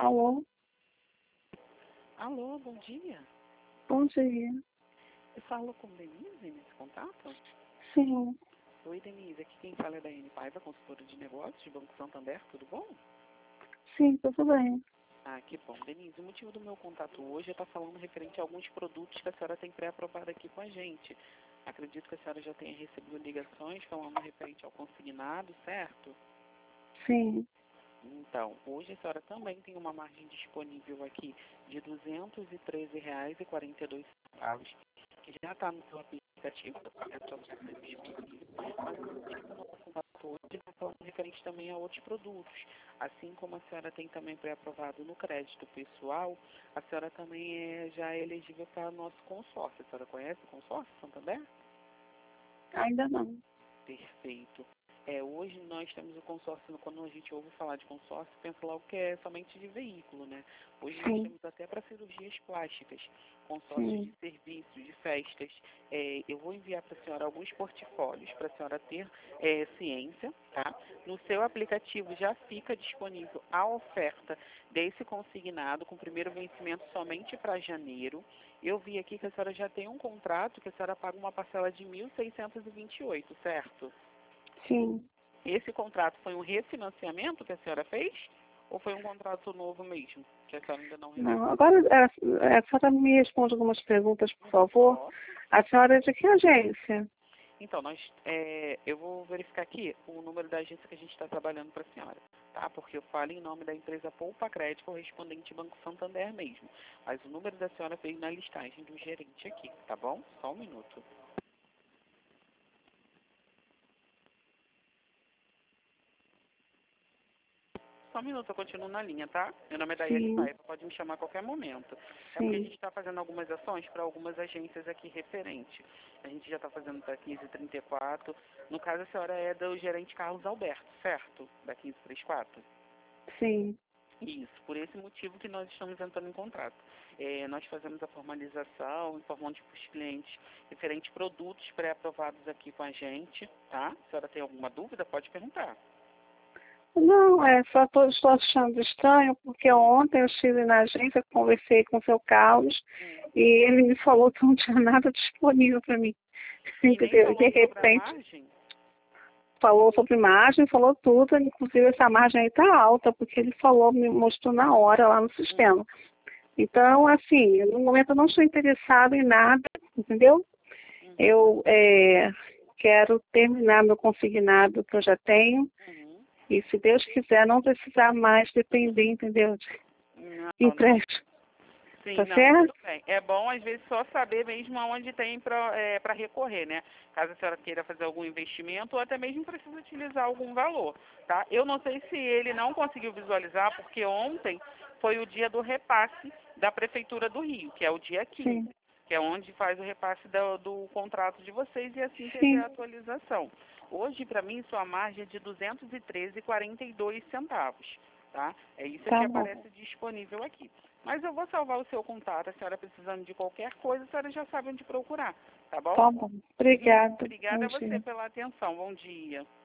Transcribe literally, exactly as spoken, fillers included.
Alô? Alô, bom dia. Bom dia. Eu falo com Denise nesse contato? Sim, Oi, Denise. Aqui quem fala é da Daiane Paiva, consultora de negócios de Banco Santander. Tudo bom? sim, tudo bem. Ah, que bom. Denise, o motivo do meu contato hoje é estar falando referente a alguns produtos que a senhora tem pré-aprovado aqui com a gente. Acredito que a senhora já tenha recebido ligações falando referente ao consignado, certo? Sim, Então, hoje a senhora também tem uma margem disponível aqui de duzentos e treze reais e quarenta e dois centavos, que já está no seu aplicativo, é só você disponível, mas o motivo do nosso contato hoje está falando referente também a outros produtos. Assim como a senhora tem também pré-aprovado no crédito pessoal, a senhora também é, já é elegível para o nosso consórcio. A senhora conhece o consórcio Santander? ainda não. Perfeito. É, hoje nós temos o consórcio, quando a gente ouve falar de consórcio, pensa logo que é somente de veículo, né? Hoje nós Sim, temos até para cirurgias plásticas, consórcios de sim, serviços, de festas. É, eu vou enviar para a senhora alguns portfólios para a senhora ter é, ciência, tá? No seu aplicativo já fica disponível a oferta desse consignado, com primeiro vencimento somente para janeiro. Eu vi aqui que a senhora já tem um contrato que a senhora paga uma parcela de mil seiscentos e vinte e oito, certo? sim. Esse contrato foi um refinanciamento que a senhora fez? Ou foi um contrato novo mesmo, que a senhora ainda não Não, renovou? agora a, a senhora me responde algumas perguntas, por favor. Posso? A senhora é de que agência? Então, nós, é, eu vou verificar aqui o número da agência que a gente está trabalhando para a senhora, tá? Porque eu falo em nome da empresa Poupa Crédito, correspondente Banco Santander mesmo. Mas o número da senhora veio na listagem do gerente aqui, tá bom? Só um minuto. Só um minuto, eu continuo na linha, tá? Meu nome é Daiane Sim, Paiva, pode me chamar a qualquer momento. É porque a sim. gente está fazendo algumas ações para algumas agências aqui referente. A gente já está fazendo da quinze trinta e quatro. No caso, a senhora é do gerente Carlos Alberto, certo? Da quinze trinta e quatro? Sim, Isso, por esse motivo que nós estamos entrando em contrato. É, nós fazemos a formalização, informando para os clientes referente produtos pré-aprovados aqui com a gente, tá? Se a senhora tem alguma dúvida, pode perguntar. não, é, só tô, estou achando estranho, porque ontem eu estive na agência, conversei com o seu Carlos, Hum. e ele me falou que não tinha nada disponível para mim. E nem Entendeu? De falou sobre a repente, margem? falou sobre margem, falou tudo, inclusive essa margem aí está alta, porque ele falou, me mostrou na hora lá no Hum. sistema. Então, assim, no momento eu não estou interessado em nada, entendeu? Uhum. Eu é, quero terminar meu consignado que eu já tenho, Uhum. e se Deus quiser, não precisar mais depender, entendeu? De Não, não. empréstimo, Sim, tá não, tudo certo? bem. É bom, às vezes, só saber mesmo aonde tem para é, para recorrer, né? Caso a senhora queira fazer algum investimento ou até mesmo precisa utilizar algum valor, tá? Eu não sei se ele não conseguiu visualizar, porque ontem foi o dia do repasse da Prefeitura do Rio, que é o dia Sim, quinze, que é onde faz o repasse do, do contrato de vocês e assim teve a sim, atualização. Hoje, para mim, sua margem é de duzentos e treze reais e quarenta e dois centavos, tá? É isso que tá bom. aparece disponível aqui. Mas eu vou salvar o seu contato. A senhora precisando de qualquer coisa, a senhora já sabe onde procurar, tá bom? Tá bom. Obrigada. Bom Obrigada a você dia. pela atenção. Bom dia.